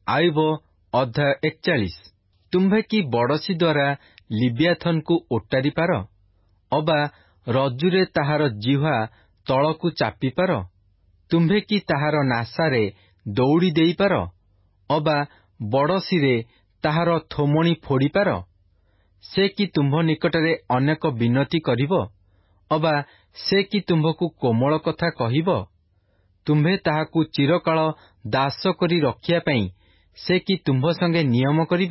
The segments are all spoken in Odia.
ଆୟୁବ ଅଧ୍ୟାୟ 41। ତୁମ୍ଭେ କି ବଡ଼ଶୀ ଦ୍ୱାରା ଲିବିଆଥନ୍‌କୁ ଓଟାରି ପାର, ଅବା ରଜ୍ଜୁରେ ତାହାର ଜିହ୍ୱା ତଳକୁ ଚାପିପାର? ତୁମ୍ଭେ କି ତାହାର ନାସାରେ ଦଉଡ଼ି ଦେଇପାର, ଅବା ବଡ଼ଶୀରେ ତାହାର ଥୋମଣି ଫୋଡ଼ିପାର? ସେ କି ତୁମ୍ଭ ନିକଟରେ ଅନେକ ବିନତି କରିବ, ଅବା ସେ କି ତୁମ୍ଭକୁ କୋମଳ କଥା କହିବ? ତୁମ୍ଭେ ତାହାକୁ ଚିରକାଳ ଦାସ କରି ରଖିବା ପାଇଁ ସେ କି ତୁମ୍ଭ ସଙ୍ଗେ ନିୟମ କରିବ?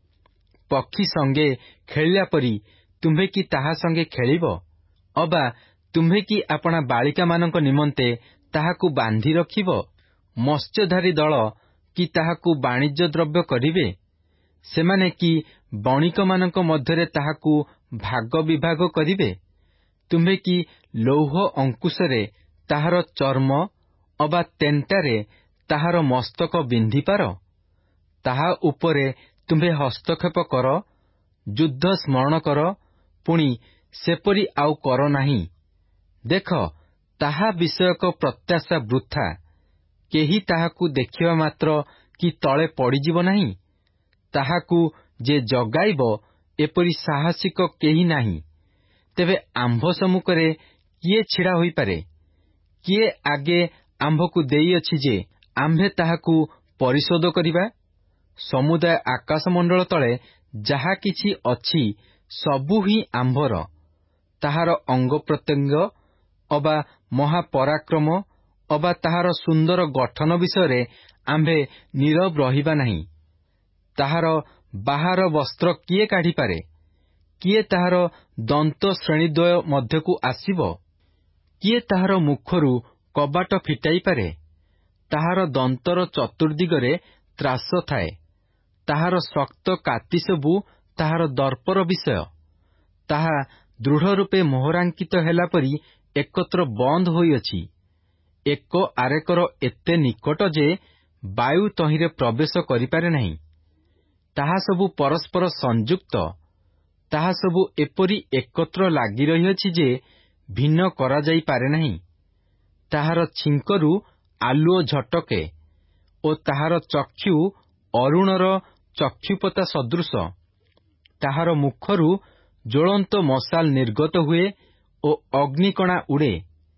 ପକ୍ଷୀ ସଙ୍ଗେ ଖେଳିଲା ପରି ତୁମ୍ଭେ କି ତାହା ସଙ୍ଗେ ଖେଳିବ? ଅବା ତୁମ୍ଭେ କି ଆପଣା ବାଳିକାମାନଙ୍କ ନିମନ୍ତେ ତାହାକୁ ବାନ୍ଧି ରଖିବ? ମତ୍ସ୍ୟଧାରୀ ଦଳ କି ତାହାକୁ ବାଣିଜ୍ୟ ଦ୍ରବ୍ୟ କରିବେ? ସେମାନେ କି ବଣିକମାନଙ୍କ ମଧ୍ୟରେ ତାହାକୁ ଭାଗ ବିଭାଗ କରିବେ? ତୁମ୍ଭେ କି ଲୌହ ଅଙ୍କୁଶରେ ତାହାର ଚର୍ମ, ଅବା ତେଣ୍ଟାରେ ତାହାର ମସ୍ତକ ବିନ୍ଧିପାର? ତାହା ଉପରେ ତୁମ୍ଭେ ହସ୍ତକ୍ଷେପ କର, ଯୁଦ୍ଧ ସ୍ମରଣ କର, ପୁଣି ସେପରି ଆଉ କର ନାହିଁ। ଦେଖ, ତାହା ବିଷୟକ ପ୍ରତ୍ୟାଶା ବୃଥା। କେହି ତାହାକୁ ଦେଖିବା ମାତ୍ର କି ତଳେ ପଡ଼ିଯିବ ନାହିଁ? ତାହାକୁ ଯେ ଜଗାଇବ, ଏପରି ସାହସିକ କେହି ନାହିଁ। ତେବେ ଆମ୍ଭ ସମ୍ମୁଖରେ କିଏ ଛିଡ଼ା ହୋଇପାରେ? କିଏ ଆଗେ ଆମ୍ଭକୁ ଦେଇଅଛି ଯେ ଆମ୍ଭେ ତାହାକୁ ପରିଶୋଧ କରିବା? ସମୁଦାୟ ଆକାଶମଣ୍ଡଳ ତଳେ ଯାହା କିଛି ଅଛି, ସବୁ ହିଁ ଆମ୍ଭର। ତାହାର ଅଙ୍ଗପ୍ରତ୍ୟଙ୍ଗ, ଅବା ମହାପରାକ୍ରମ, ଅବା ତାହାର ସୁନ୍ଦର ଗଠନ ବିଷୟରେ ଆମ୍ଭେ ନୀରବ ରହିବା ନାହିଁ। ତାହାର ବାହାର ବସ୍ତ୍ର କିଏ କାଢ଼ିପାରେ? କିଏ ତାହାର ଦନ୍ତ ଶ୍ରେଣୀଦ୍ୱୟ ମଧ୍ୟକୁ ଆସିବ? କିଏ ତାହାର ମୁଖରୁ କବାଟ ଫିଟାଇପାରେ? ତାହାର ଦନ୍ତର ଚତୁର୍ଦ୍ଦିଗରେ ତ୍ରାସ ଥାଏ। ତାହାର ଶକ୍ତ କାତି ସବୁ ତାହାର ଦର୍ପର ବିଷୟ। ତାହା ଦୃଢ଼ରୂପେ ମୋହରାଙ୍କିତ ହେଲା ପରି ଏକତ୍ର ବନ୍ଦ ହୋଇଅଛି। ଏକ ଆରେକର ଏତେ ନିକଟ ଯେ ବାୟୁ ତହିଁରେ ପ୍ରବେଶ କରିପାରେ ନାହିଁ। ତାହା ସବୁ ପରସ୍ପର ସଂଯୁକ୍ତ। ତାହା ସବୁ ଏପରି ଏକତ୍ର ଲାଗି ରହିଅଛି ଯେ ଭିନ୍ନ କରାଯାଇପାରେ ନାହିଁ। ତାହାର ଛିଙ୍କରୁ ଆଲୁଅ ଝଟକେ, ଓ ତାହାର ଚକ୍ଷୁ ଅରୁଣର ଚକ୍ଷୁପତା ସଦୃଶ। ତାହାର ମୁଖରୁ ଜ୍ୱଳନ୍ତ ମଶାଲ ନିର୍ଗତ ହୁଏ ଓ ଅଗ୍ନିକଣା ଉଡ଼େ।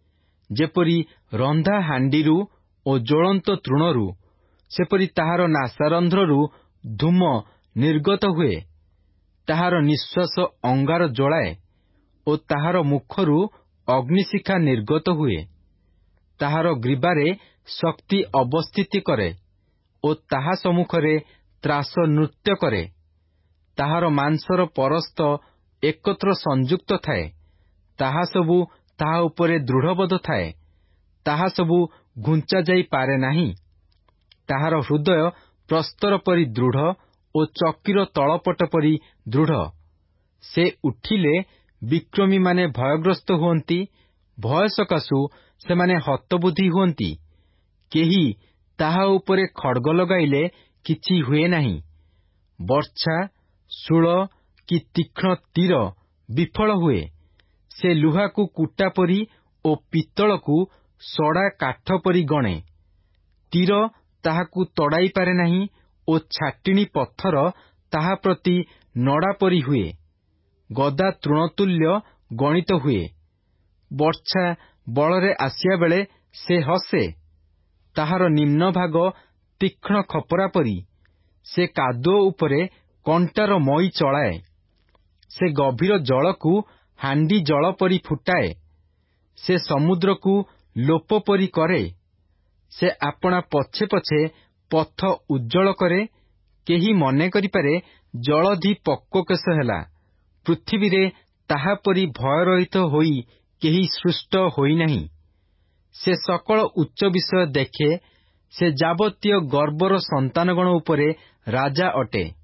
ଯେପରି ରନ୍ଧା ହାଣ୍ଡିରୁ ଓ ଜ୍ୱଳନ୍ତ ତୃଣରୁ, ସେପରି ତାହାର ନାସାରନ୍ଧ୍ରରୁ ଧୂମ ନିର୍ଗତ ହୁଏ। ତାହାର ନିଃଶ୍ୱାସ ଅଙ୍ଗାର ଜଳାଏ, ଓ ତାହାର ମୁଖରୁ ଅଗ୍ନିଶିଖା ନିର୍ଗତ ହୁଏ। ତାହାର ଗ୍ରୀବାରେ ଶକ୍ତି ଅବସ୍ଥିତି କରେ, ଓ ତାହା ସମ୍ମୁଖରେ ତ୍ରାସ ନୃତ୍ୟ କରେ। ତାହାର ମାଂସର ପରସ୍ତ ଏକତ୍ର ସଂଯୁକ୍ତ ଥାଏ। ତାହା ସବୁ ତାହା ଉପରେ ଦୃଢ଼ବଦ୍ଧ ଥାଏ। ତାହା ସବୁ ଘୁଞ୍ଚା ଯାଇପାରେ ନାହିଁ। ତାହାର ହୃଦୟ ପ୍ରସ୍ତର ପରି ଦୃଢ଼ ଓ ଚକିର ତଳପଟ ପରି ଦୃଢ଼। ସେ ଉଠିଲେ ବିକ୍ରମୀମାନେ ଭୟଗ୍ରସ୍ତ ହୁଅନ୍ତି। ଭୟ ସକାଶୁ ସେମାନେ ହତବୁଦ୍ଧି ହୁଅନ୍ତି। କେହି ତାହା ଉପରେ ଖଡ଼୍ଗ ଲଗାଇଲେ କିଛି ହୁଏ ନାହିଁ। ବର୍ଚ୍ଛା, ଶୂଳ କି ତୀକ୍ଷ୍ଣ ତୀର ବିଫଳ ହୁଏ। ସେ ଲୁହାକୁ କୁଟା ପରି ଓ ପିତ୍ତଳକୁ ସଡ଼ା କାଠ ପରି ଗଣେ। ତୀର ତାହାକୁ ତଡ଼ାଇ ପାରେ ନାହିଁ, ଓ ଛାଟିଣୀ ପଥର ତାହା ପ୍ରତି ନଡ଼ା ପରି ହୁଏ। ଗଦା ତୃଣତୁଲ୍ୟ ଗଣିତ ହୁଏ। ବର୍ଚ୍ଛା ବଳରେ ଆସିବା ବେଳେ ସେ ହସେ। ତାହାର ନିମ୍ନଭାଗ ତୀକ୍ଷ୍ଣ ଖପରା ପରି। ସେ କାଦୁଅ ଉପରେ କଣ୍ଟାର ମଇ ଚଳାଏ। ସେ ଗଭୀର ଜଳକୁ ହାଣ୍ଡି ଜଳ ପରି ଫୁଟାଏ। ସେ ସମୁଦ୍ରକୁ ଲୋପ ପରି କରେ। ସେ ଆପଣା ପଛେ ପଛେ ପଥ ଉଜ୍ଜଳ କରେ। କେହି ମନେ କରିପାରେ, ଜଳଧି ପକ୍ୱକେଶ ହେଲା। ପୃଥିବୀରେ ତାହାପରି ଭୟରହିତ ହୋଇ କେହି ସୃଷ୍ଟ ହୋଇନାହିଁ। ସେ ସକଳ ଉଚ୍ଚ ବିଷୟ ଦେଖେ। ସେ ଯାବତୀୟ ଗର୍ବର ସନ୍ତାନଗଣ ଉପରେ ରାଜା ଅଟେ।